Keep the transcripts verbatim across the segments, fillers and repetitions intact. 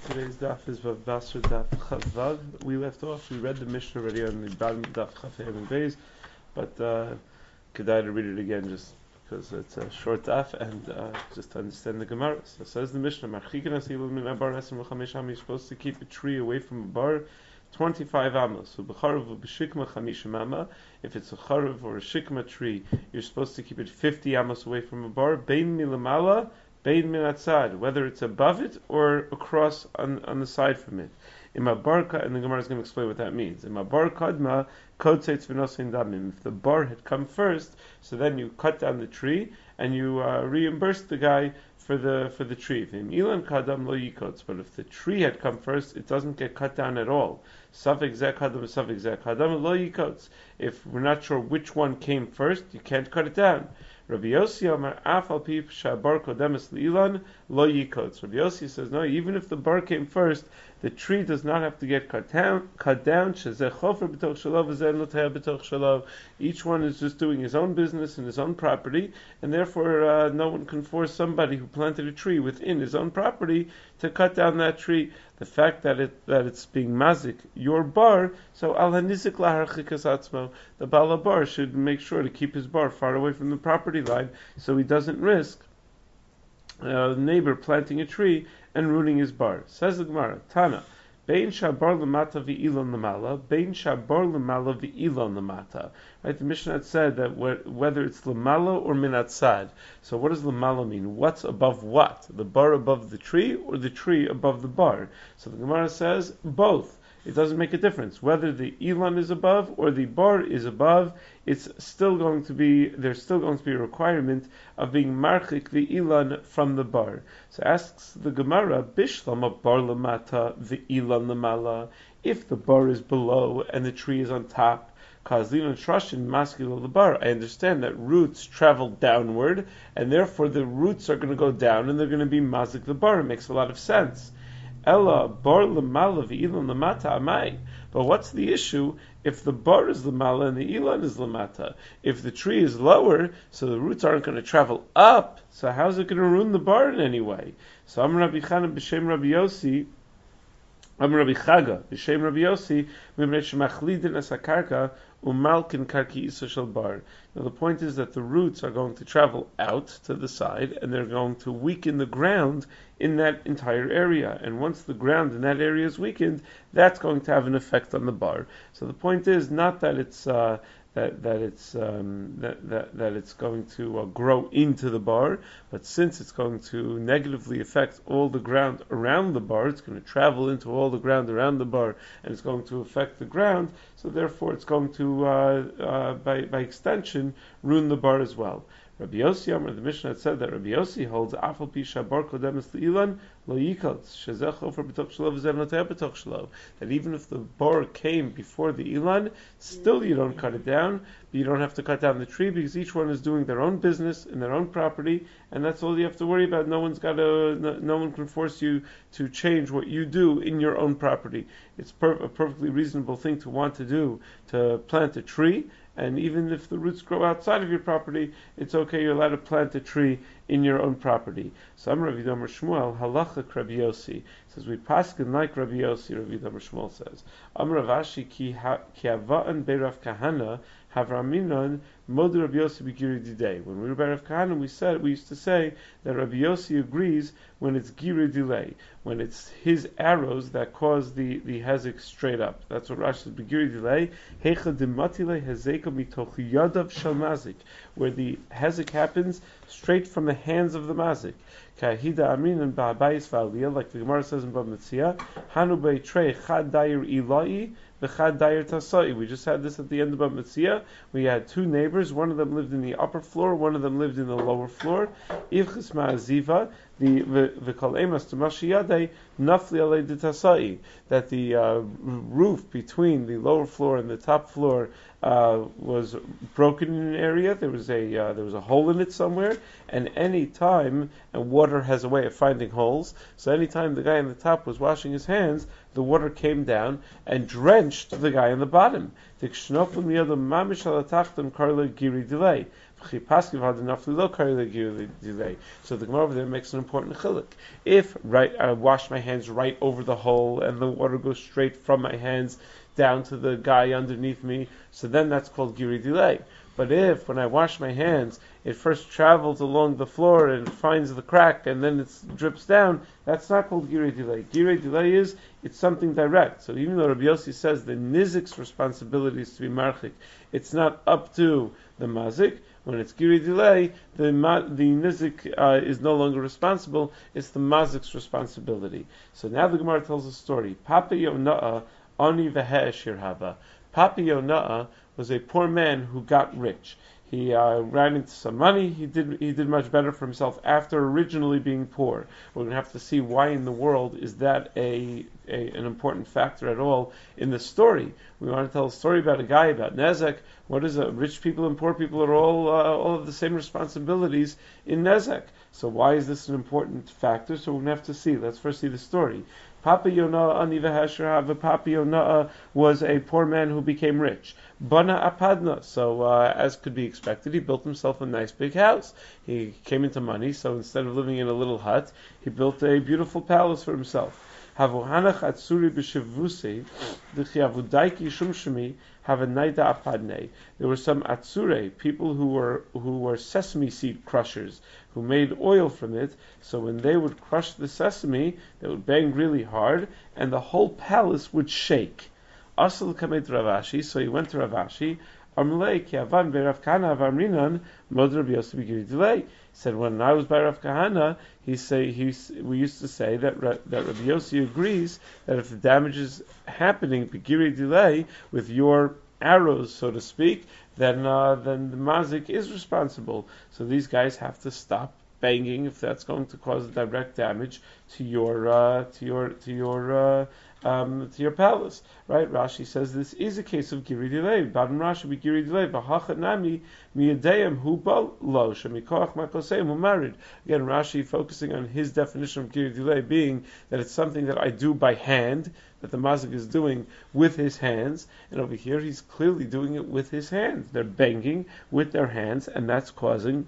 Today's daf is Vav Basra daf Chavav. We left off. We read the Mishnah already on the bottom of daf Chav and Beis, but uh, Kedai to read it again just because it's a short daf and uh, just to understand the Gemara. So says the Mishnah, you're supposed to keep a tree away from a bar twenty-five amos. So b'charav b'shikma chamishim amma. If it's a charav or a shikma tree, you're supposed to keep it fifty amos away from a bar. Bein milamala. Bein min atzad, whether it's above it or across on, on the side from it. In my bar, and the Gemara is going to explain what that means. In my bar kadma, kodseitz v'nosein damim. If the bar had come first, so then you cut down the tree and you uh, reimburse the guy for the for the tree. Ilan kadam lo yikots. But if the tree had come first, it doesn't get cut down at all. Safek zeh kadam, safek zeh kadam lo yikots. If we're not sure which one came first, you can't cut it down. Rabbi Yossi Amar Afal Pip Shabar Kodemes Lilan Lo Yikots. Rabbi Yossi says no. Even if the bar came first, the tree does not have to get cut down. Cut down. Shezeh Chofer B'toch Shalov V'zeh Noteh B'toch Shalov. Each one is just doing his own business in his own property, and therefore uh, no one can force somebody who planted a tree within his own property to cut down that tree. The fact that it that it's being mazik your bar, so al hanizik laharchikas atzmo, the balabar should make sure to keep his bar far away from the property line, so he doesn't risk uh, the neighbor planting a tree and ruining his bar. Says the Gemara, Tana, Bein shabar lamata v'ilon lamala, bein shabar lamala v'ilon lamata. Right, the Mishnah had said that whether it's lamala or minatzad. So what does lamala mean? What's above what? The bar above the tree or the tree above the bar? So the Gemara says both. It doesn't make a difference whether the ilan is above or the bar is above. It's still going to be there's still going to be a requirement of being marchik the ilan from the bar. So asks the Gemara, Bishlam bar lamata the ilan lamala. If the bar is below and the tree is on top, Kazlin and Trashin masculine the bar. I understand that roots travel downward, and therefore the roots are going to go down and they're going to be mazik the bar. It makes a lot of sense. Ella bar lamala v'ilan lamata amai. But what's the issue if the bar is lamala and the ilan is lamata? If the tree is lower, so the roots aren't going to travel up, so how's it going to ruin the bar in any way? So I'm Rabbi Chanan b'shem Rabbi Yossi, I'm Rabbi Chaga b'shem Rabbi Yossi, mimrei shemachlidin es hakarka umalkin karki isa shel bar. Now the point is that the roots are going to travel out to the side and they're going to weaken the ground in that entire area. And once the ground in that area is weakened, that's going to have an effect on the bar. So the point is not that it's uh, that that it's um, that, that that it's going to uh, grow into the bar, but since it's going to negatively affect all the ground around the bar, it's going to travel into all the ground around the bar, and it's going to affect the ground. So therefore, it's going to uh, uh, by by extension ruin the bar as well. Rabbi Yossi, Amar, the Mishnah had said that Rabbi Yossi holds Afal Pi Shabar Kodemes Lilan Lo Yikots Shezeh Chofer B'toch Shalov V'zeh Noteh B'toch Shalov. That even if the bar came before the Ilan, still you don't cut it down, but you don't have to cut down the tree because each one is doing their own business in their own property, and that's all you have to worry about. No one's got to, no, no one can force you to change what you do in your own property. It's per- a perfectly reasonable thing to want to do to plant a tree. And even if the roots grow outside of your property, it's okay, you're allowed to plant a tree in your own property. So I'm Rabbi Domer Shmuel, halacha Rabbi Yossi. Says we paskin like Rabbi Yossi, Rabbi Domer Shmuel says. Am Rav Ashi ki hava'an be'Rav Kahana havraminon mod Rabbi Yossi b'giri didei. When we were by Rav Kahana, we said we used to say that Rabbi Yossi agrees when it's giri delay, when it's his arrows that cause the the hezek straight up. That's what Rashi says b'giri delay. Heicha dematile hezeka mitoch yadav shel mazik, where the hezek happens straight from the hands of the mazik. Kahida amin and ba'abayis v'aliyah, like the Gemara says in Bava Metzia, hanu beitrei chad dayer ilai v'chad dayer tasai. We just had this at the end of Bava Metzia. We had two neighbors. One of them lived in the upper floor. One of them lived in the lower floor. Ivchis ma'aziva, the v'kol emas t'mashiyadei nafli alei d'tasai, that the uh, roof between the lower floor and the top floor uh, was broken in an area. There was a uh, there was a hole in it somewhere, and any time, and water has a way of finding holes. So any time the guy on the top was washing his hands, the water came down and drenched the guy on the bottom. So the Gemara over there makes an important chiluk. If right, I wash my hands right over the hole and the water goes straight from my hands down to the guy underneath me, so then that's called giri delay. But if, when I wash my hands, it first travels along the floor and finds the crack and then it drips down, that's not called giri delay. Giri delay is, it's something direct. So even though Rabbi Yossi says the nizik's responsibility is to be marchik, it's not up to the mazik. When it's giri delay, the ma- the nizik uh, is no longer responsible, it's the mazik's responsibility. So now the Gemara tells a story. Papa Yona'a, ani v'he'eshir hava. Papa Yona'a was a poor man who got rich. He uh, ran into some money. He did he did much better for himself after originally being poor. We're going to have to see why in the world is that a, a an important factor at all in the story. We want to tell a story about a guy, about Nezek. What is it? Rich people and poor people are all uh, all of the same responsibilities in Nezek. So why is this an important factor? So we're going to have to see. Let's first see the story. Papa Yonah ani v'hashrav. Papa Yonah was a poor man who became rich. Bana apadna. So uh, as could be expected, he built himself a nice big house. He came into money, so instead of living in a little hut, he built a beautiful palace for himself. Havuhanach atsuri b'shavusei d'chiavudaiki shumshemi havanaida apadne. There were some atsure, people who were who were sesame seed crushers, who made oil from it. So when they would crush the sesame, they would bang really hard, and the whole palace would shake. Asal kamet Ravashi, so he went to Ravashi. Amlei ki avan beRav Kahana v'amrinan mod Rabbi Yossi b'giri delay. He said, when I was by Rav Kahana, he say he we used to say that that Rabbi Yossi agrees that if the damage is happening b'giri delay with your arrows, so to speak, then uh, then the mazik is responsible. So these guys have to stop banging if that's going to cause direct damage to your uh, to your to your uh, um, to your palace, right? Rashi says this is a case of giri delay. Badam Rashi be giri delay. V'hachat nami miyadayim hu lo shemikoach makoseim hu married. Again, Rashi focusing on his definition of giri delay being that it's something that I do by hand, that the mazik is doing with his hands, and over here he's clearly doing it with his hands. They're banging with their hands, and that's causing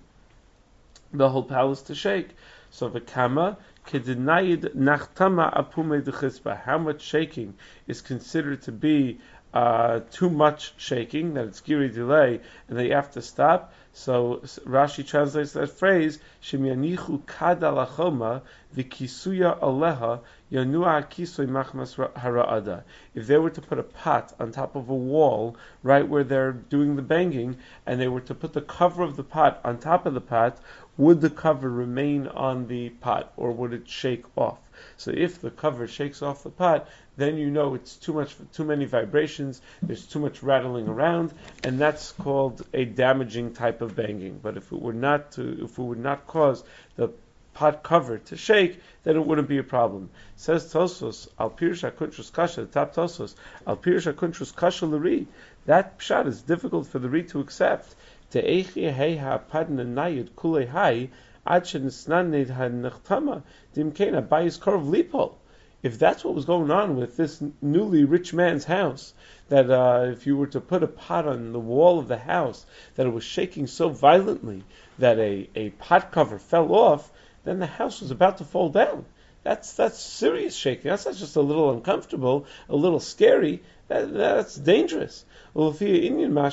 the whole palace to shake. So the kama kedinayid nachtama apume dechispa. How much shaking is considered to be uh, too much shaking, that it's giri delay, and that you have to stop? So Rashi translates that phrase, Shemyanichu kada lachoma v'kisuya aleha yanua kisoy machmas hara'ada. If they were to put a pot on top of a wall, right where they're doing the banging, and they were to put the cover of the pot on top of the pot, would the cover remain on the pot, or would it shake off? So if the cover shakes off the pot, then you know it's too much, too many vibrations, there's too much rattling around, and that's called a damaging type of banging. But if it were not to, if it would not cause the pot cover to shake, then it wouldn't be a problem. It says Tosos, Al Pirush HaKuntrus Kasha, the top Tosos, Al Pirush HaKuntrus Kasha L'ri. That pshat is difficult for the Ri to accept. Te'echi hei ha'padna nayid kulei hai, ad shenisnanid ha'nechtama, dimkena bayis korov lipol. If that's what was going on with this newly rich man's house, that uh, if you were to put a pot on the wall of the house, that it was shaking so violently that a, a pot cover fell off, then the house was about to fall down. That's that's serious shaking. That's not just a little uncomfortable, a little scary. That, that's dangerous. But the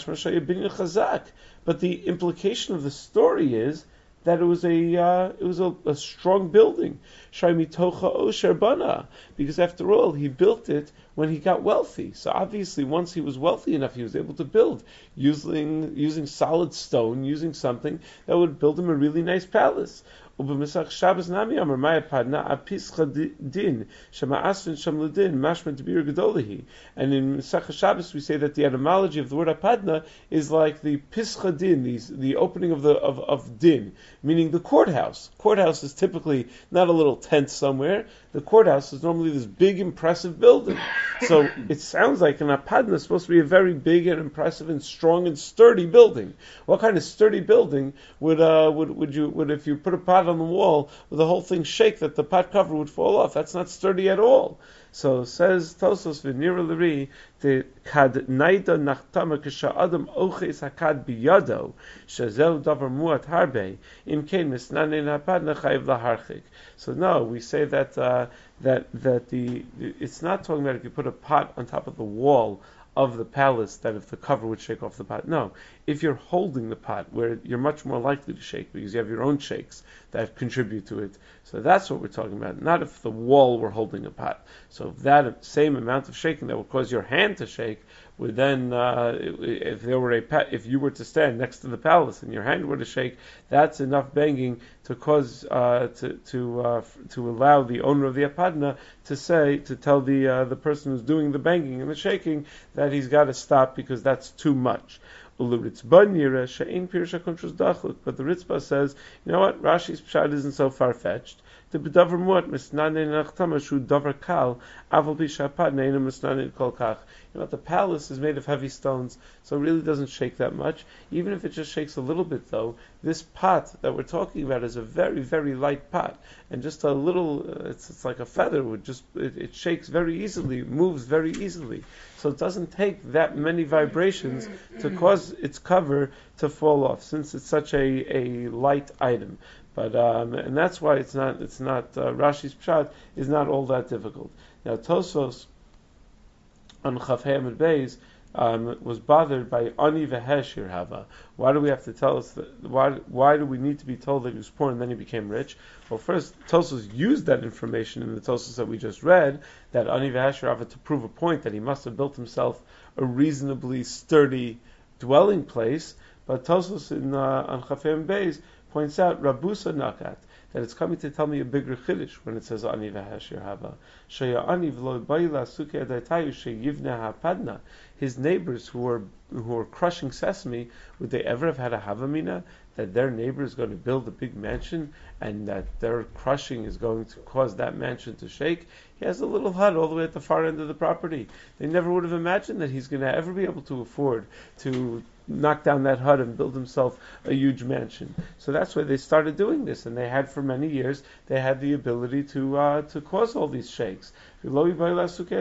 implication of the story is that it was a uh, it was a, a strong building. Because after all, he built it when he got wealthy. So obviously, once he was wealthy enough, he was able to build using using solid stone, using something that would build him a really nice palace. ובמסך שבס נמי אמר מאי הפדנה הפיסחה דין שמאסרין שם לדין משמע דביר גדולהי. And in Mesach Shabbos we say that the etymology of the word apadna is like the pischa din, the, the opening of the of, of din, meaning the courthouse. Courthouse is typically not a little tent somewhere. The courthouse is normally this big, impressive building. So it sounds like an apadna is supposed to be a very big and impressive and strong and sturdy building. What kind of sturdy building would uh, would would you would if you put a pot pot on the wall, would the whole thing shake that the pot cover would fall off? That's not sturdy at all. So says Tosos v'nira l'ri the kad naida nachtama kisha adam oches hakad biyado shazel davar muat harbe im kein misnanin hapadna chayiv laharchik. So no, we say that uh, that that the it's not talking about if you put a pot on top of the wall of the palace that if the cover would shake off the pot. No, if you're holding the pot, where you're much more likely to shake because you have your own shakes that contribute to it. So that's what we're talking about. Not if the wall were holding a pot. So if that same amount of shaking that would cause your hand to shake would then, uh, if there were a pa- if you were to stand next to the palace and your hand were to shake, that's enough banging to cause uh, to to uh, to allow the owner of the apadna to say to tell the uh, the person who's doing the banging and the shaking that he's got to stop because that's too much. But the Ritzpah says, you know what, Rashi's pshat isn't so far-fetched. The bedavar muat misnanin nachtama shu davar kal aval bishapad neina misnanin kol kach. You know what, the palace is made of heavy stones, so it really doesn't shake that much. Even if it just shakes a little bit, though, this pot that we're talking about is a very, very light pot, and just a little, uh, it's, it's like a feather, would just it, it shakes very easily, moves very easily. So it doesn't take that many vibrations to cause its cover to fall off, since it's such a, a light item. But um, and that's why it's not it's not uh, Rashi's pshat is not all that difficult. Now Tosos on Chaf Hamid Beis um, was bothered by Ani v'Heshir Hava. Why do we have to tell us that? Why why do we need to be told that he was poor and then he became rich? Well, first Tosos used that information in the Tosos that we just read, that Ani v'Heshir Hava, to prove a point that he must have built himself a reasonably sturdy dwelling place. But Tosos in uh, on Chaf Hamid Beis points out Rabusa Nakat, that it's coming to tell me a bigger chiddush when it says Ani v'Heshir Hava. Shaya Ani v'lo bayla suke adaytayu sheyivna hapadna. His neighbors who are who are crushing sesame, would they ever have had a havamina that their neighbor is going to build a big mansion and that their crushing is going to cause that mansion to shake? He has a little hut all the way at the far end of the property. They never would have imagined that he's going to ever be able to afford to knock down that hut and build himself a huge mansion. So that's why they started doing this, and they had for many years, they had the ability to uh, to cause all these shakes. They never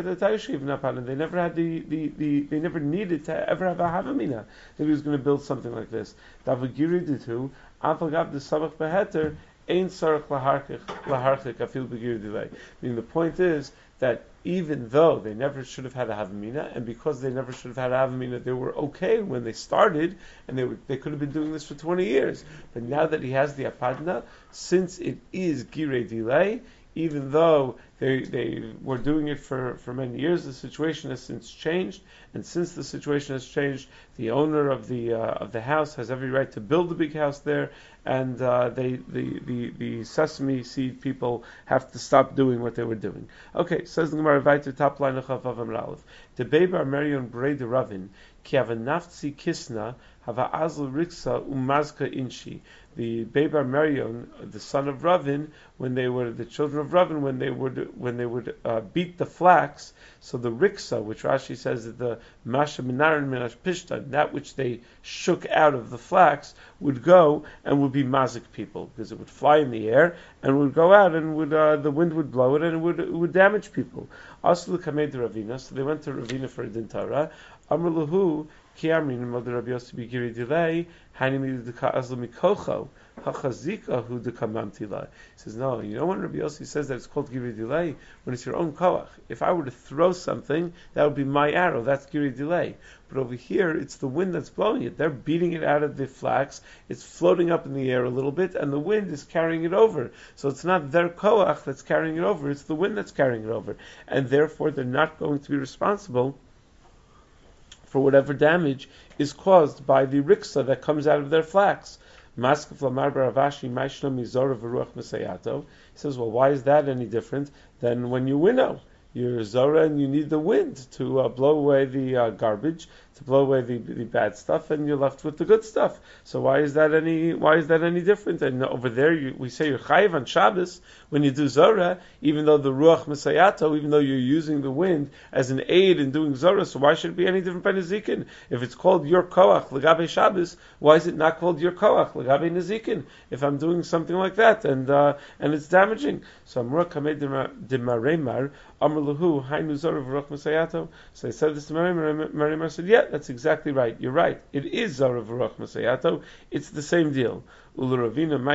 had the, the, the they never needed to ever have a havamina that he was going to build something like this. Davagiri ditu, avagav the sabach beheter, ein sarach laharchik laharchik afil begir delay. Meaning the point is that even though they never should have had a havamina, and because they never should have had a havamina, they were okay when they started, and they were, they could have been doing this for twenty years. But now that he has the apadna, since it is girei delay, even though they they were doing it for, for many years, the situation has since changed, and since the situation has changed, the owner of the uh, of the house has every right to build a big house there, and uh, they the, the the sesame seed people have to stop doing what they were doing. Okay, says the Gemara, weiter top line of Chavav Aleph. The Beber Marion Brei de Ravin ki have a naftzi kisna have a azl riksa umazka inshi. The Beber Marion, the son of Ravin, when they were the children of Ravin, when they would when they would uh, beat the flax, so the riksa, which Rashi says is the masha minarin minash pishta, that which they shook out of the flax, would go and would be mazik people, because it would fly in the air and would go out and would uh, the wind would blow it and it would it would damage people. Also the kamed Ravina, so they went to Ravina for a din Torah. Amr lahu ki amrin mother Rabbi Yossi bigiri delay hanimi deka azla mikocho hachazika hu deka mamtila. He says, no, you know when Rabbi Yossi says that it's called giri delay, when it's your own koach. If I were to throw something, that would be my arrow. That's giri delay. But over here, it's the wind that's blowing it. They're beating it out of the flax. It's floating up in the air a little bit, and the wind is carrying it over. So it's not their koach that's carrying it over. It's the wind that's carrying it over, and therefore they're not going to be responsible for whatever damage is caused by the riksa that comes out of their flax. He says, well, why is that any different than when you winnow? you're Zora and you need the wind to uh, blow away the uh, garbage, to blow away the, the bad stuff, and you're left with the good stuff. So why is that any why is that any different? And over there you, we say you're chayiv on Shabbos when you do Zora, even though the Ruach Masayato, even though you're using the wind as an aid in doing Zora, so why should it be any different by Nezikin? If it's called your Koach L'gabe Shabbos, why is it not called your Koach L'gabe Nezikin? If I'm doing something like that and uh, and it's damaging. So Amra Kamei Dimaremar Amr Lahu Hainu Zora V'Ruach Masayato. So I said this to Maremar, Maremar said, yeah, that's exactly right. You're right. It is Zara V'Ruach Masayato. It's the same deal. According to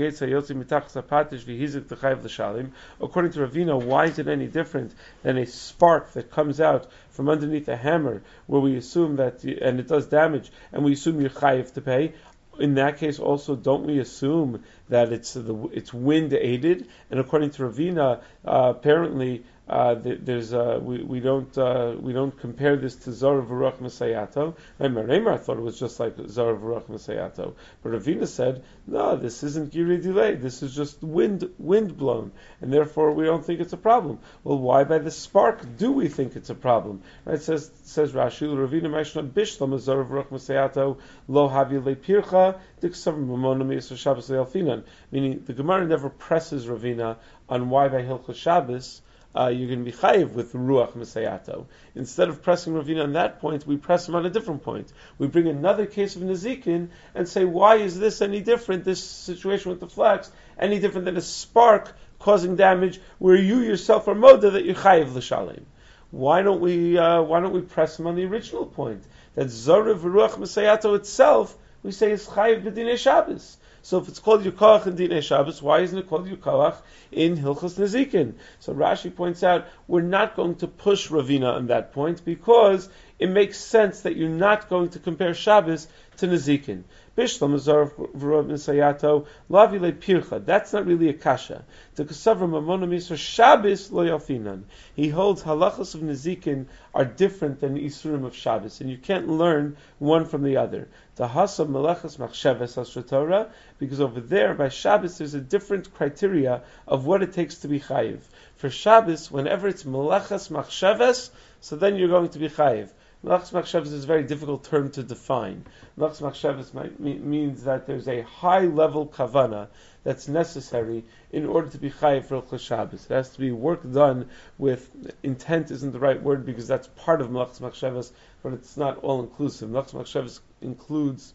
Ravina, why is it any different than a spark that comes out from underneath a hammer, where we assume that, and it does damage, and we assume you're chayiv to pay? In that case, also, don't we assume that it's the it's wind aided? And according to Ravina, uh, apparently. Uh, there's uh, we we don't uh, we don't compare this to Zara V'Ruach Masayato. And Maremar thought it was just like Zara V'Ruach Masayato, but Ravina said no, this isn't Giri delay. This is just wind wind blown, and therefore we don't think it's a problem. Well, why by the spark do we think it's a problem? Right? It says says Rashi Ravina Mashna Bishlam Zara V'Ruach Masayato Lo Havi Le Pircha Diksav Mamonami Yisrael Shabbos Le'alfinan. Meaning the Gemara never presses Ravina on why by Hilchos Shabbos. Uh, you're going to be chayiv with Ruach Masayato. Instead of pressing Ravina on that point, we press him on a different point. We bring another case of Nezikin and say, why is this any different, this situation with the flax, any different than a spark causing damage where you yourself are moda that you're chayiv l'shalem? Why don't we uh, Why don't we press him on the original point? That Zara V'Ruach Masayato itself, we say is chayiv b'dinei Shabbos. So if it's called Yukach in Dinei Shabbos, why isn't it called Yukach in Hilchos Nezikin? So Rashi points out, we're not going to push Ravina on that point because it makes sense that you're not going to compare Shabbos to Nezikin. Bishlam Azar V'Ruach Masayato Lavile Pircha. That's not really a kasha. The Kasavra Mamona Misra Shabbos Lo Yalfinan. He holds halachas of Nezikin are different than Isurim of Shabbos, and you can't learn one from the other. The Hasa Melechas Machsheves Hasra, because over there by Shabbos there's a different criteria of what it takes to be chayiv. For Shabbos, whenever it's Melechas Machsheves, so then you're going to be chayiv. Melechas Machsheves is a very difficult term to define. Melechas Machsheves might, means that there's a high level kavana that's necessary in order to be chayiv for Hilchos Shabbos. It has to be work done with intent. Isn't the right word because that's part of Melechas Machsheves, but it's not all inclusive. Melechas Machsheves includes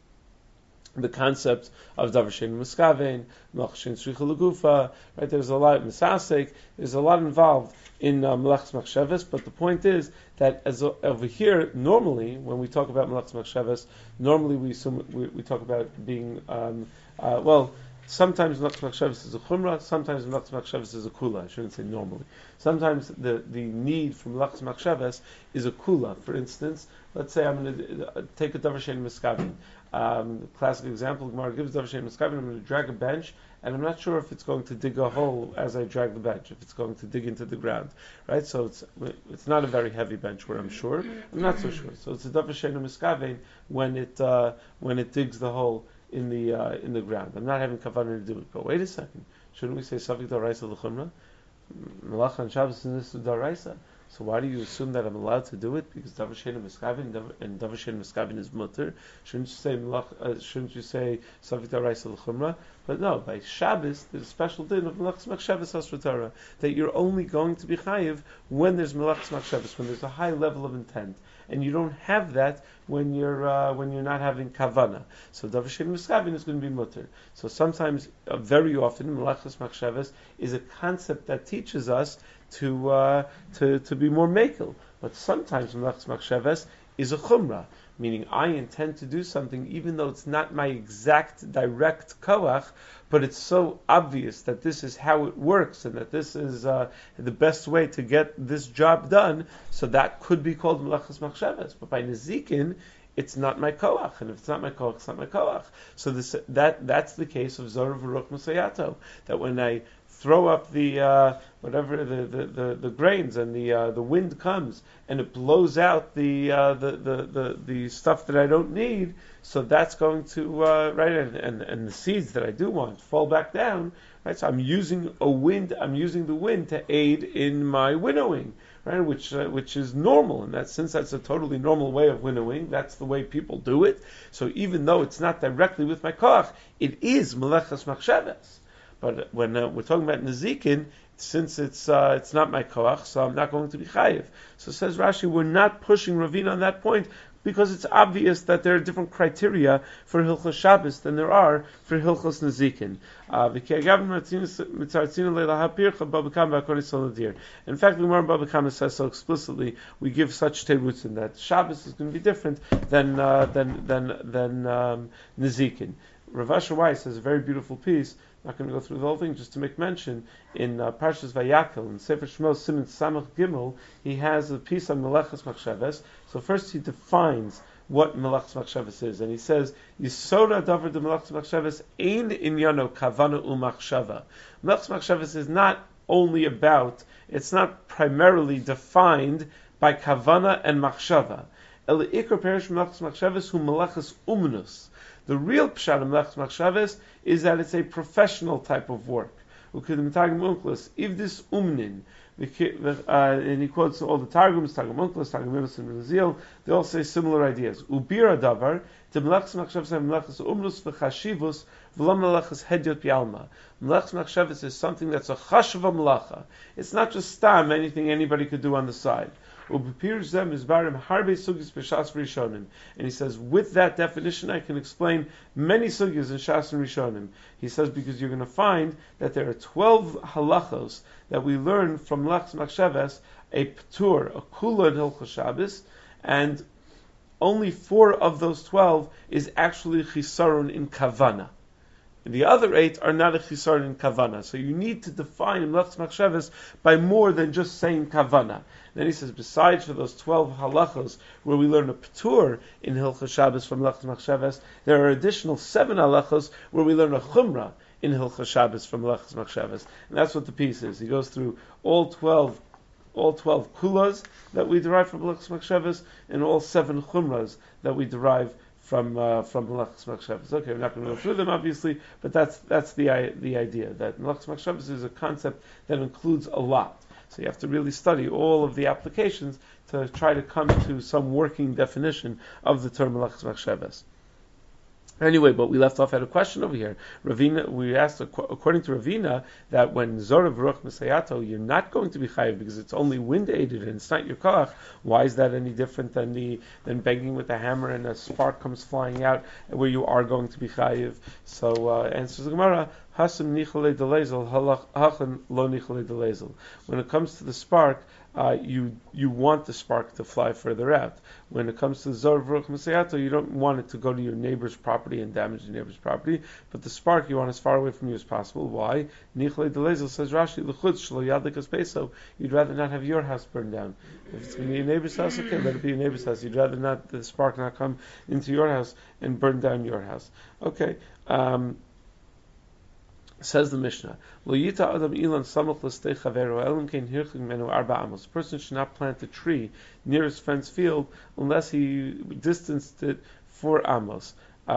the concept of Davar Shein Muskavein, Melech Shein Tzricha L'Gufa, right? There's a lot, Misasek, there's a lot involved in uh, Melechas Machsheves, but the point is that as uh, over here, normally, when we talk about Melechas Machsheves, normally we assume, we, we talk about being, um, uh, well, sometimes Melechas Machsheves is a chumrah, sometimes Melechas Machsheves is a kula. I shouldn't say normally. Sometimes the, the need for Melechas Machsheves is a kula. For instance, let's say I'm going to take a Davar Shein Muskavein. Um, classic example, Gemara gives Davar Shein Muskavein. I'm going to drag a bench, and I'm not sure if it's going to dig a hole as I drag the bench, if it's going to dig into the ground, right? So it's it's not a very heavy bench, where I'm sure. I'm not so sure. So it's a Davar Shein Muskavein when it uh, when it digs the hole in the uh, in the ground. I'm not having kavanah to do it. But wait a second, shouldn't we say Safik Daraisa L'Chumra? Melach on Shabbos is this Daraisa. So why do you assume that I'm allowed to do it? Because Davar Shein Muskavein and Davar Shein Muskavein is mutter. Shouldn't you say uh, Shouldn't you say Safik Daraisa L'Chumra? But no, by Shabbos there's a special din of Melechas Machsheves Hasra that you're only going to be chayiv when there's Melechas Machsheves, when there's a high level of intent, and you don't have that when you're uh, when you're not having kavana. So Davar Shein Muskavein is going to be mutter. So sometimes, uh, very often, Melechas Machsheves is a concept that teaches us to uh, to to be more mekel. But sometimes Melechas Machsheves is a chumrah, meaning I intend to do something even though it's not my exact direct koach, but it's so obvious that this is how it works and that this is uh, the best way to get this job done, so that could be called Melechas Machsheves. But by Nezikin, it's not my koach, and if it's not my koach, it's not my koach. So this that that's the case of Zara V'Ruach Masayato, that when I throw up the uh, whatever the, the, the, the grains, and the uh, the wind comes and it blows out the, uh, the, the the the stuff that I don't need, so that's going to uh, right and, and and the seeds that I do want fall back down, right? So I'm using a wind, I'm using the wind to aid in my winnowing, right? Which uh, which is normal in that sense. That's a totally normal way of winnowing. That's the way people do it. So even though it's not directly with my koach, it is melechas machshavas. But when uh, we're talking about nezikin, since it's uh, it's not my koach, so I'm not going to be chayiv. So says Rashi, we're not pushing Ravina on that point because it's obvious that there are different criteria for Hilchos Shabbos than there are for Hilchos Nezikin. In fact, the Gemara in Baba Kama says so explicitly. We give such terutzim in that Shabbos is going to be different than uh, than than than um, Nezikin. Rav Asher Weiss has a very beautiful piece. I'm not going to go through the whole thing, just to make mention. In uh, Parshas Vayakel, in Sefer Shmuel Siman Samach Gimel, he has a piece on Melechas Machshavas. So first he defines what Melechas Machshavas is, and he says, Yisora davar de Melechas Machshavas ein inyano kavana umachshava. Melechas Machshavas is not only about, it's not primarily defined by kavana and machshava. El ikar perish Melechas Machshavas hu Melechas umnus. The real pshat of Melechas Machshavas is that it's a professional type of work. If this umnin, uh, and he quotes all the targums, Targum Unklos, Targum Mimus, and Razil, they all say similar ideas. Ubira davar, the Melechas Machshavas have Melechas umnus v'chashivus v'lam Melechas hedyot bi'alma. Melechas Machshavas is something that's a chashva melacha. It's not just stam, anything anybody could do on the side. And he says, with that definition, I can explain many sugyas in Shas and Rishonim. He says, because you're going to find that there are twelve halachos that we learn from Melechas Machshavas, a ptur, a kula in Hilchos Shabbos, and only four of those twelve is actually chisarun in kavana. The other eight are not a chisarun in kavana. So you need to define Melechas Machshavas by more than just saying kavana. Then he says, besides for those twelve halachos where we learn a ptur in Hilchos Shabbos from Melechas Machshavas, there are additional seven halachos where we learn a chumrah in Hilchos Shabbos from Melechas Machshavas. And that's what the piece is. He goes through all twelve all twelve kulas that we derive from Melechas Machshavas and all seven chumras that we derive from uh, from Melechas Machshavas. Okay, we're not going to go through them, obviously, but that's that's the the idea that Melechas Machshavas is a concept that includes a lot. So you have to really study all of the applications to try to come to some working definition of the term Melechas Machshavas. Anyway, but we left off at a question over here. Ravina, we asked, according to Ravina, that when Zorav Ruach Mesayato, you're not going to be chayiv because it's only wind aided and it's not your koach. Why is that any different than the than begging with a hammer and a spark comes flying out where you are going to be chayiv? So uh, answers the Gemara. Hasam nichale delezel hachan lo nichale delezel. When it comes to the spark, uh, you you want the spark to fly further out. When it comes to the Zorav Ruach Mesayato, you don't want it to go to your neighbor's property and damage your neighbor's property, but the spark you want as far away from you as possible. Why? Nichale delezel, says Rashi, l'chutz shlo yadlik peso. You'd rather not have your house burned down. If it's going to be your neighbor's house, okay, let it be your neighbor's house. You'd rather not the spark not come into your house and burn down your house. Okay. Um, Says the Mishnah, Lo yita adam ilan samach l'stei chavero elam kein hirchik menu arba amos. A person should not plant a tree near his friend's field unless he distanced it four amos.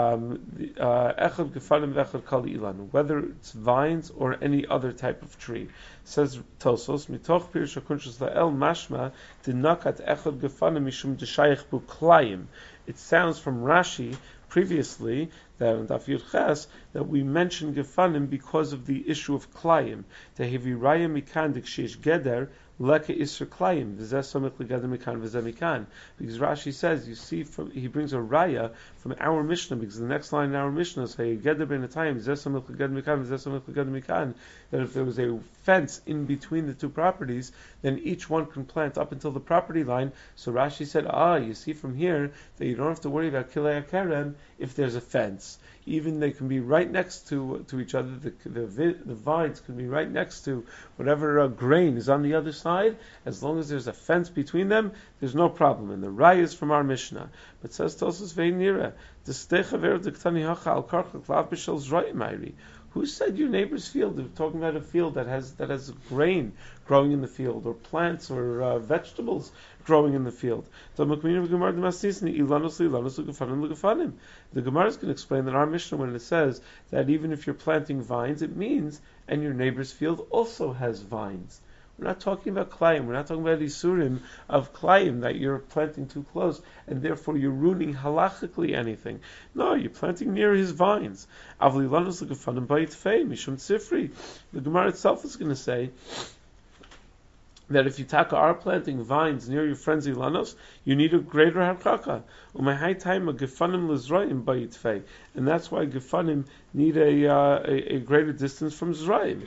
Echad gefanim v'echad kal ilan, whether it's vines or any other type of tree. Says Tosos, mitoch pirush hakunshus la'el mashma dinakat echad gefanim mishum deshayich bu klayim. It sounds from Rashi previously that in Daf Yud Ches that we mentioned Gefanim because of the issue of Klayim. Tehivi Raya Mikan Dikshish Geder Leka Isser Klayim V'zeh Somech L'Geder Mikan V'zeh Mikan. Because Rashi says, you see, from, he brings a Raya from our Mishnah, because the next line in our Mishnah is Hey Geder Ben Atayim V'zeh Somech L'Geder Mikan V'zeh Somech L'Geder Mikan. That if there was a fence in between the two properties, then each one can plant up until the property line. So Rashi said, ah, you see from here that you don't have to worry about Kilei HaKerem if there's a fence. Even they can be right next to to each other. The the, the vines can be right next to whatever uh, grain is on the other side. As long as there's a fence between them, there's no problem. And the Raya is from our Mishnah. But says Tosos Veinira, the Stechaver the Ktani Hacha Al Karcha Klav B'Shel Zra'im Ayri. Who said your neighbor's field? They're talking about a field that has that has grain growing in the field, or plants, or uh, vegetables growing in the field. The Gemara is going to explain that our Mishnah, when it says that even if you're planting vines, it means, and your neighbor's field also has vines. We're not talking about klayim. We're not talking about isurim of klayim, that you're planting too close and therefore you're ruining halachically anything. No, you're planting near his vines. The Gemara itself is going to say that if you taka are planting vines near your friend's ilanos, you need a greater harkaka. And that's why gefanim need a, uh, a, a greater distance from zrayim.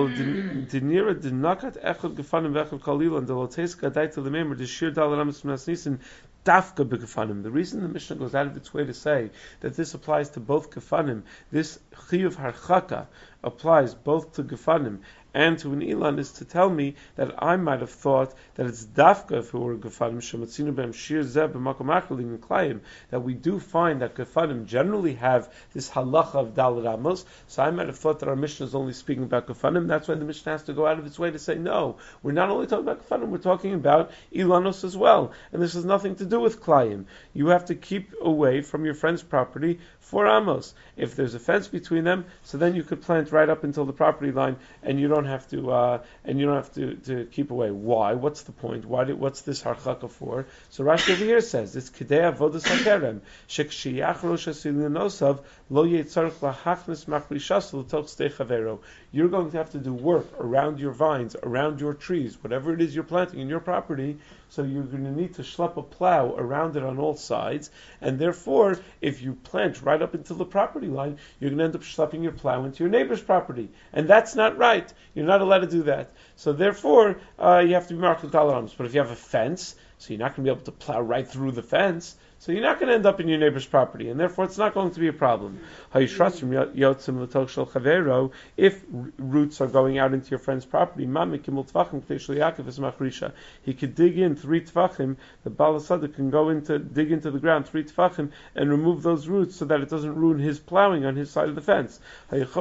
Dafka b'gefanim. The reason the Mishnah goes out of its way to say that this applies to both gefanim, this chiyuv harchaka applies both to gefanim and to an ilan, is to tell me that I might have thought that it's dafka if it were gefanim shematzinu b'hem shir zeh b'makom achlim klayim, that we do find that gefanim generally have this halacha of daled amos. So I might have thought that our Mishnah is only speaking about gefanim. That's why the Mishnah has to go out of its way to say no. We're not only talking about gefanim, we're talking about ilanos as well, and this has nothing to do with klayim. You have to keep away from your friend's property for amos. If there's a fence between them, so then you could plant right up until the property line, and you don't have to uh, and you don't have to, to keep away. Why? What's the point? Why? Do, what's this harchaka for? So Rashi over here says it's kidei avodas hakerem shekshiyach rosh hasilianosav lo yitzarich lahachnis machrishas l'toch stei chavero. You're going to have to do work around your vines, around your trees, whatever it is you're planting in your property. So you're going to need to schlep a plow around it on all sides, and therefore, if you plant right up until the property line, you're going to end up schlepping your plow into your neighbor's property, and that's not right. You're not allowed to do that. So therefore, uh, you have to be marked with alarms. But if you have a fence, so you're not going to be able to plow right through the fence, so you're not going to end up in your neighbor's property, and therefore it's not going to be a problem. If roots are going out into your friend's property, he could dig in three tvachim. The balasada can go into dig into the ground three tvachim and remove those roots so that it doesn't ruin his plowing on his side of the fence. If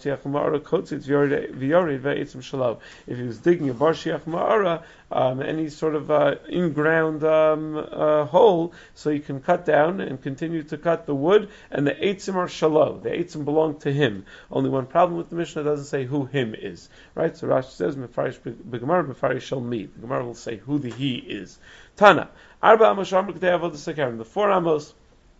he was digging a bar shiach ma'ara, um, any sort of uh, in-ground um, uh, hole, so you can cut down and continue to cut the wood, and the eitzim are shalom. The eitzim belong to him. Only one problem with the Mishnah, doesn't say who him is. Right? So Rashi says, Mefarish b'gemara, Mefarish shall meet. The Gemara will say who the he is. Tana, Arba Amos Amr K'dei Avodas HaKerem. The four Amos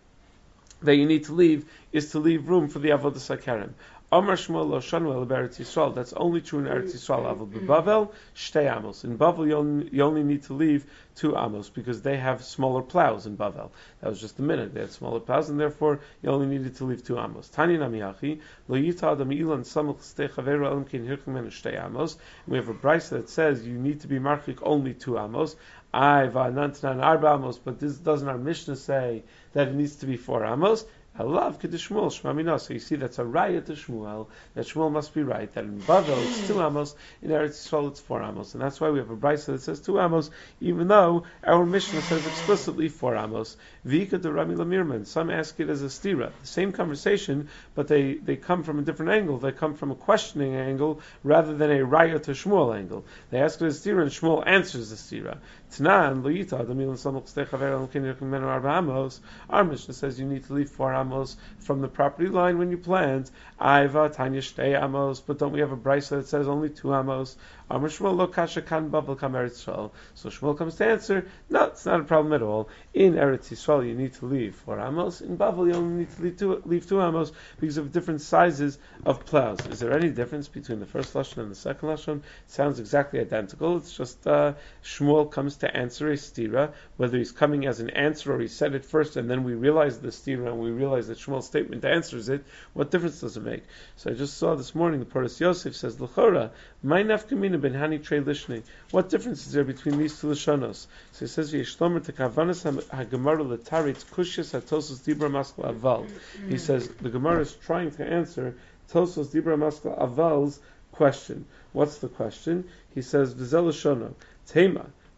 that you need to leave is to leave room for the Avodas HaKerem. Amar Shmuel lo shanu el Eretz Yisrael. That's only true in Eretz Yisrael. Aval b'Bavel shtei amos. In Bavel you only, you only need to leave two amos because they have smaller plows in Bavel. That was just a minute. They had smaller plows, and therefore you only needed to leave two amos. Tani namiyachi lo yita adam ilan samach stei chaveru elam kin hirkum menu shtei amos. We have a brayso that says you need to be marchik only two amos. I va'nantanan arba amos, but this doesn't our Mishnah say that it needs to be four amos? Halav kedishmuel shmamina. So you see, that's a raya to Shmuel. That Shmuel must be right. That in Bavel it's two amos, in Eretz Yisrael it's four amos, and that's why we have a brayso that says two amos, even though our Mishnah says explicitly four amos. Vika de Rami Lamirman. Some ask it as a stira. The same conversation, but they, they come from a different angle. They come from a questioning angle rather than a raya to Shmuel angle. They ask it as a stira, and Shmuel answers the stira. Tnan lo yita adam ilan samach stei chaver elam kin hirkum menu arba amos. Our Mishnah says you need to leave four amos from the property line when you plant. Aiva tanya shtei amos, but don't we have a brayso that says only two amos? Amar Shmuel lo kasha kan Bavel kam Eretz Yisrael. So Shmuel comes to answer, no, it's not a problem at all. In Eretz Yisrael you need to leave four amos. In Bavel you only need to leave two, leave two amos because of different sizes of plows. Is there any difference between the first lashon and the second lashon? It sounds exactly identical. It's just uh, Shmuel comes to answer a stira, whether he's coming as an answer or he said it first and then we realize the stira and we realize that Shmuel's statement answers it. What difference does it make? So I just saw this morning the Poros Yosef says l'chora my nafkamina ben hani trei lishni. What difference is there between these two lashonos? So he says v'yishlomer tekavanas hagemara letaritz kushis hatosos dibra maskal aval. He says the Gemara is trying to answer Tosos dibra maskal aval's question. What's the question? He says v'zel lashono tema.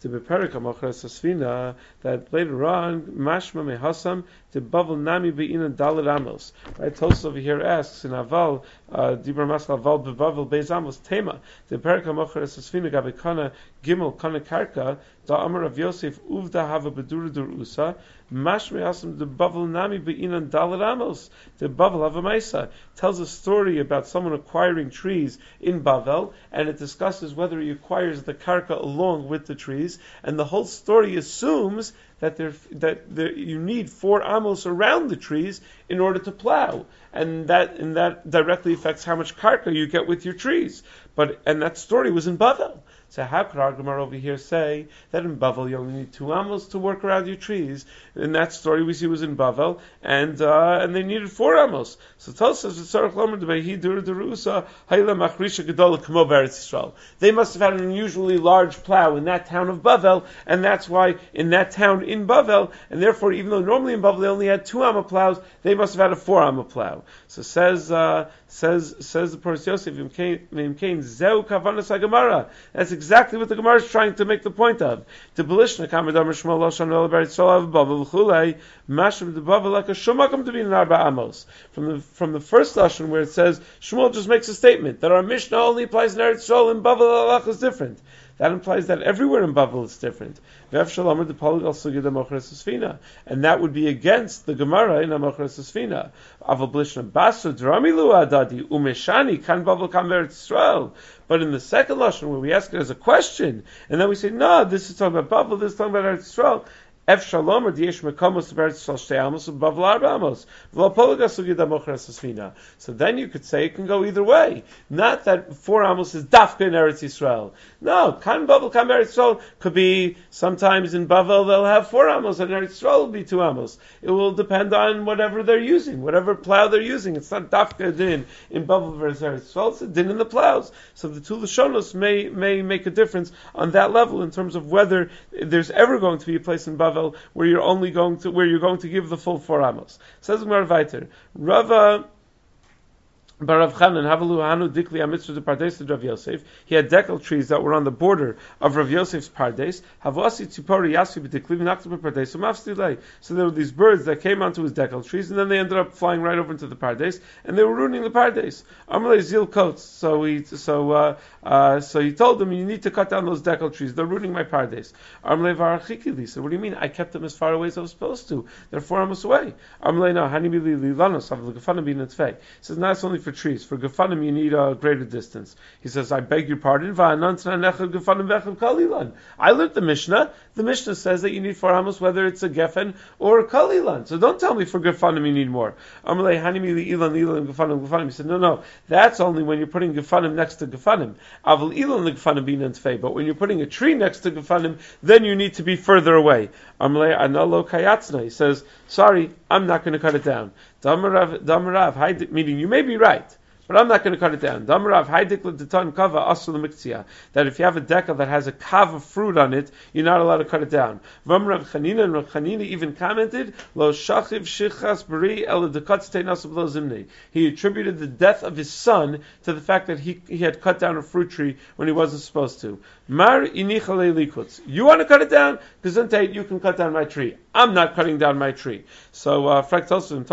the beperika machras asfina, that later on mashma mehasam the bavel nami be'inan dalad amos. Right, Tosfos over here asks in Aval dibra masal aval bebavel beis amos tema the beperika machras asfina gabe kana gimel kana karka da amar of Yosef uvda hava bedura dur usa mash mehasam the bavel nami be'inan dalad amos the bavel hava maisa tells a story about someone acquiring trees in Bavel, and it discusses whether he acquires the karka along with the trees, and the whole story assumes that there that there, you need four amos around the trees in order to plow, and that and that directly affects how much karka you get with your trees. But and that story was in Bavel. So how could our Gemara over here say that in Bavel you only need two amos to work around your trees? In that story we see was in Bavel, and uh, and they needed four amos. So Tosfos says they must have had an unusually large plow in that town of Bavel, and that's why in that town in Bavel, and therefore even though normally in Bavel they only had two amma plows, they must have had a four amma plow. So says uh, says says the Pros Yosef, Zeu kavanas haGemara. That's exactly what the Gemara is trying to make the point of. The Belishna Kamadam Shmuel Lashon Elberit Solav Bavel Chulei Mashim the Bavel like a Shumakam to be in Arba Amos. From the from the first lashon where it says Shmuel just makes a statement that our Mishnah only applies in Eretz Yisrael and Bavel Alach is different. That implies that everywhere in Bavel is different. And that would be against the Gemara in Amochras Esfina. But in the second lashon where we ask it as a question, and then we say, no, this is talking about Bavel, this is talking about Eretz Yisrael. Ef shalom or diesh mekamos to Eretz Yisrael shtei amos and Bavel arba amos. V'lo polagas ugid amochras esfina. So then you could say it can go either way. Not that four amos is dafka in Eretz Yisrael. No, kan Bavel, kan Eretz Yisrael could be sometimes in Bavel they'll have four amos and Eretz Yisrael will be two amos. It will depend on whatever they're using, whatever plow they're using. It's not dafka din in Bavel versus Eretz Yisrael. It's a din in the plows. So the two lashonos may may make a difference on that level in terms of whether there's ever going to be a place in Bavel where you're only going to where you're going to give the full four amos. Says Gemara weiter, Rava Barav Chanan Havalu Hanu Dikli Amitzvah de Pardes to Rav Yosef. He had decal trees that were on the border of Rav Yosef's Pardes. Havasi Tzipori Yasvi B'Dikli V'Naktu B'Pardes Umafstilei. So there were these birds that came onto his decal trees, and then they ended up flying right over into the Pardes, and they were ruining the Pardes. Amalei Zil coats. So he so uh, uh, so he told them, you need to cut down those decal trees. They're ruining my Pardes. Amalei Varachikili. So what do you mean? I kept them as far away as I was supposed to. They're four amos away. Amalei no Hanimili Lilanos Havlu Gefanim B'Netzvei. He says no, it's only for trees. For gefanim, you need a greater distance. He says, I beg your pardon. I learned the Mishnah. The Mishnah says that you need four amos, whether it's a gefen or a kalilan. So don't tell me for gefanim you need more. He said, no, no. That's only when you're putting gefanim next to gefanim. But when you're putting a tree next to gefanim, then you need to be further away. He says, sorry, I'm not going to cut it down. Meaning, you may be right, but I'm not going to cut it down. That if you have a decal that has a kav of fruit on it, you're not allowed to cut it down. And Rav Chanina even commented, he attributed the death of his son to the fact that he, he had cut down a fruit tree when he wasn't supposed to. You want to cut it down? Gesundheit, you can cut down my tree. I'm not cutting down my tree. So, uh, what do you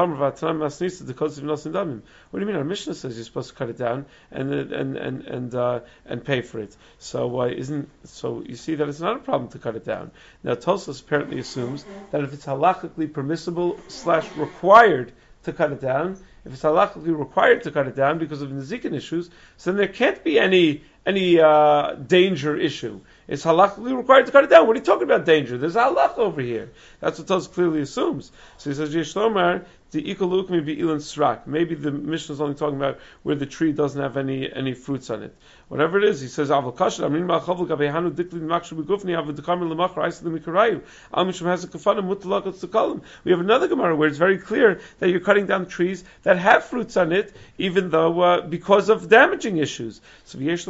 mean? Our Mishnah says you're supposed to cut it down and and and and uh, and pay for it. So, uh, isn't so? You see that it's not a problem to cut it down. Now, Tosfos apparently assumes that if it's halachically permissible slash required to cut it down, if it's halachically required to cut it down because of Nezikin issues, so then there can't be any any uh, danger issue. It's halachically required to cut it down. What are you talking about danger? There's a halach over here. That's what Tosfos clearly assumes. So he says, Yeshlomar, the ikoluk may be ilan srak. Maybe the Mishnah is only talking about where the tree doesn't have any any fruits on it. Whatever it is, he says, Aval kasher, amrin ma'chavul gavehanu dikli makshu begufni aval dekamir lemachar aisad lemikarayu al mishum has a kafanim mutalakot sekalim. We have another Gemara where it's very clear that you're cutting down trees that have fruits on it, even though uh, because of damaging issues. So it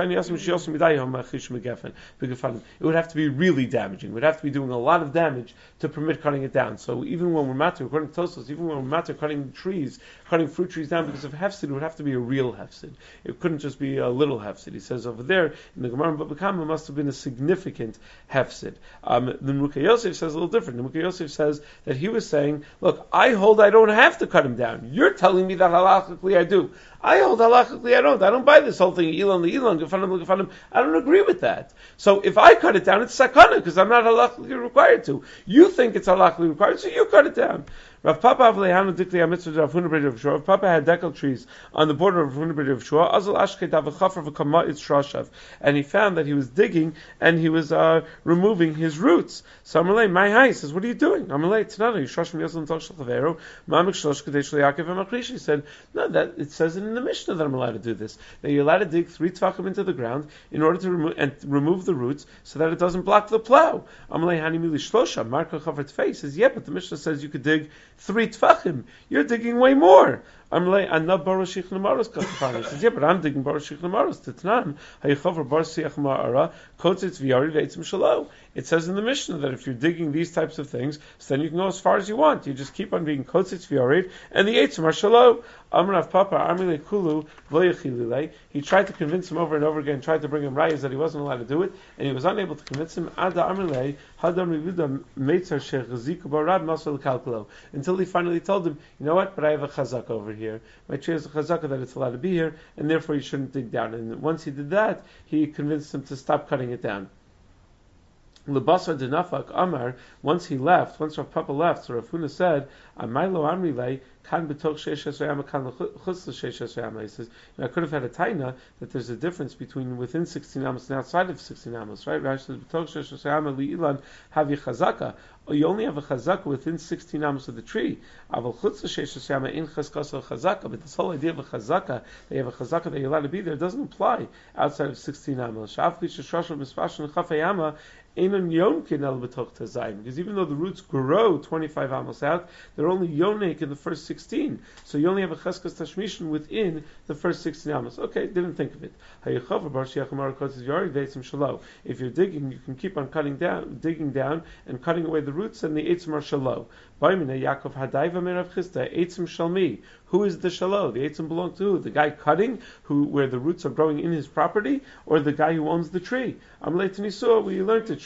would have to be really damaging. It would have to be doing a lot of damage to permit cutting it down. So even when we're matter, according to Tosfos, even we're matter cutting trees, cutting fruit trees down because of hefsid, it would have to be a real hefsid. It couldn't just be a little hefsid. He says over there in the Gemara Baba Kama must have been a significant hefsid. Um, the Mukha Yosef says a little different. The Mukha Yosef says that he was saying, look, I hold I don't have to cut him down. You're telling me that halachically I do. I hold halachically I don't. I don't buy this whole thing, Elon the Elon, Gefanim Gefanim. I don't agree with that. So if I cut it down, it's sakana because I'm not halachically required to. You think it's halachically required, so you cut it down. Rav Papa Avlehanu Dikli Amitzvah Rav Huna B'Rei of Shua. Rav Papa had decal trees on the border of Rav Huna B'Rei of Shua. Azal Ashkei Davachafar V'Kama Itz Shashav, and he found that he was digging and he was uh, removing his roots. So Amalei, my high says, what are you doing? Amalei, Tanana, Yishashim Yosem Toch Shalchavero, Mamik Shlosh Kadei Shal Yaakov and He said, no, that it says it in the Mishnah that I'm allowed to do this. That you're allowed to dig three tefachim into the ground in order to remove and remove the roots so that it doesn't block the plow. Amalei Hani Mili Shlosha, Marko Chavar Tfei says, yeah, but the Mishnah says you could dig three tefachim. You're digging way more. I'm like, I'm not Baruch Namaros Kafani. He says, yeah, but I'm digging Baruch Namaros. Titnan, Hayachover Bar Siach Ma'ara, Kotzitz Viari Veitzim Shalo. It says in the Mishnah that if you're digging these types of things, so then you can go as far as you want. You just keep on being Kotzitz Viari, and the Eitzim are Shalo. Amrav Papa, Amile Kulu, Vloyachilile. He tried to convince him over and over again, tried to bring him rayas that he wasn't allowed to do it, and he was unable to convince him. Ada Amile, Hadam Rivuda, Meitzar Shech Ziku Barad Masal Kalkalo. Until he finally told him, you know what, but I have a chazak over here. My tree has a chazaka that it's allowed to be here, and therefore you shouldn't dig down. And once he did that, he convinced him to stop cutting it down. Lebasar denafak Amar, once he left, once Rav Papa left, so Rav Huna said, Amaylo Amrilei, Kan betoch sheish esrayama, kan lechutz l'sheish esrayama. He says, I could have had a taina that there's a difference between within sixteen amos and outside of sixteen amos, right? Rashi says, betoch sheish esrayama li'ilan havi chazaka. You only have a chazaka within sixteen amos of the tree. Aval chutz l'sheish esrayama in chazkas or chazaka. But this whole idea of a chazaka, that you have a chazaka that you're allowed to be there, doesn't apply outside of sixteen amos. Shafli sheshashal misfashin chafayama. Because even though the roots grow twenty-five amos out, they're only yonik in the first sixteen. So you only have a cheskas tashmishin within the first sixteen amos. Okay, didn't think of it. If you're digging, you can keep on cutting down, digging down, and cutting away the roots, and the eitzim are shalo. Yaakov Hadaiva Merav Chista, eitzim shalmi. Who is the shalo? The eitzim belong to who? The guy cutting, who where the roots are growing in his property, or the guy who owns the tree? We learned it.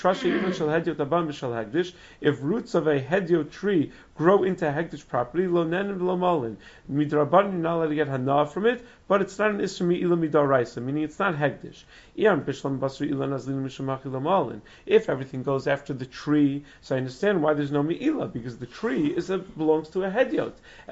If roots of a hedyot tree grow into a hegdish property, lo nenim lo malin. Midrabanan, you're not allowed to get hana from it, but it's not an isra mi'ila midaraisa, meaning it's not hegdish. If everything goes after the tree, so I understand why there's no mi'ila, because the tree is a, belongs to a hedyot.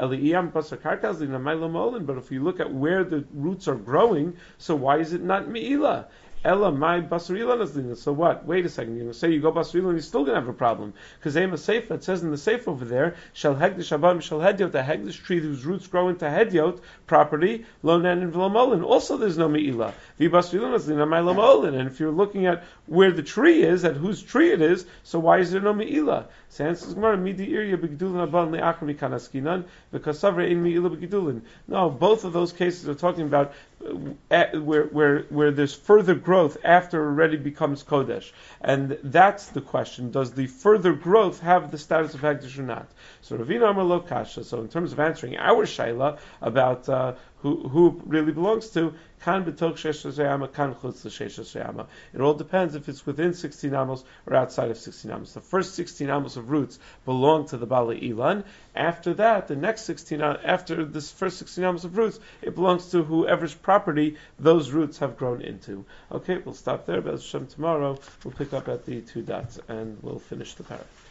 But if you look at where the roots are growing, so why is it not mi'ila? Ella my basurilan is so what? Wait a second. You're going to say you go basurilan, you're still going to have a problem because Ema Seif, it says in the Seif over there, shall hegdish abam shall hedyot, a hegdish tree whose roots grow into hedyot property, lo nen and v'lomolin. Also, there's no meila. Vi basurilan is my lomolin, and if you're looking at where the tree is, at whose tree it is, so why is there no meila? So answers Gemara, midi irya begdulin aban le'achar mikanaskinan v'kasavre ein meila begdulin. No, both of those cases are talking about uh, where where where there's further growth after it already becomes kodesh, and that's the question: does the further growth have the status of hekdesh or not? So Ravina Amar Lo Kasha. So in terms of answering our shaila about uh, who who it really belongs to, kan b'tok shesh esrayama, kan chutz l'shesh esrayama. It all depends if it's within sixteen amos or outside of sixteen amos. The first sixteen amos of roots belong to the Bala Ilan. After that, the next sixteen after this first sixteen amos of roots, it belongs to whoever's property those roots have grown into. Okay, we'll stop there. But tomorrow we'll pick up at the two dots and we'll finish the paragraph.